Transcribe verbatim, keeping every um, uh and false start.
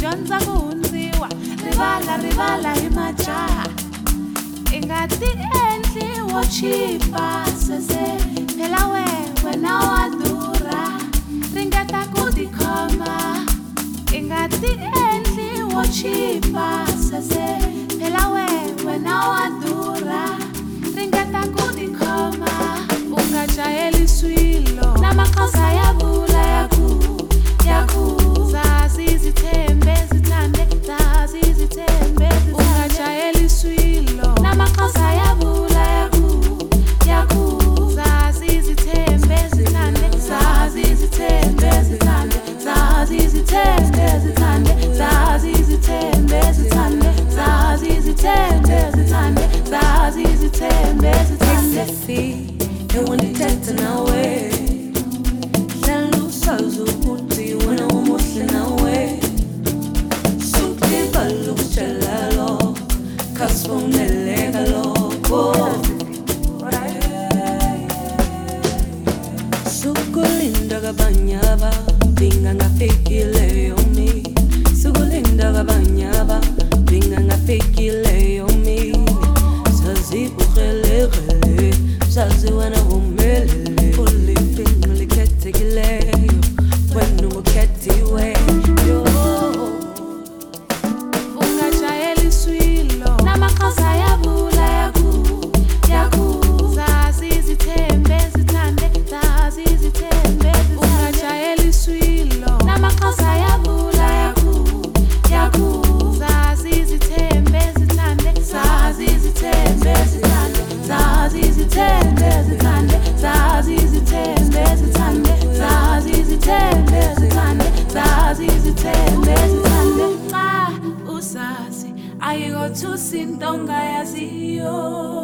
dyondza ku hundziwa rivala rivala hi majaha i nga ti endli wo chipa sese phela we wena wa durha ringeta ku tikhoma i nga ti endli wo chipa sese phela we wena wa durha ringeta ku tikhoma u nga jaheli swilo na makosa ya vula ya ku ya ku zazi zithembe zithande zazi zithembe u nga jaheli swilo na makosa ya vula ya ku ya ku zazi zithembe zithande zazi zithembe zithande zazi zithembe zithande zazi zithembe zithande zazi zithembe zithande zazi zithembe zithande ewandithetha nawe hlala usazi ukuthi wena umuhle nawe sukulivala ukutshela lo khasifoneleka lokho sukulinda kabanye abadinga ngafikileyo mi sukulinda kabanye abadinga ngafikileyo mi sazi ukrele sazi wena umelele uliphinga likhethekileyo wena ukhethiwe yo ungajayeli swilo namakosa yavula yaku yaku zazi zithembe zithande zazi zithembe ungajayeli swilo namakosa yavula yaku yaku zazi zithembe zithande zazi zithembe zithande zazi zithembe zithande zazi zithembe zithande zazi zithembe zithande zazi zithembe zithande xa usazi ayikothusi into ongayaziyo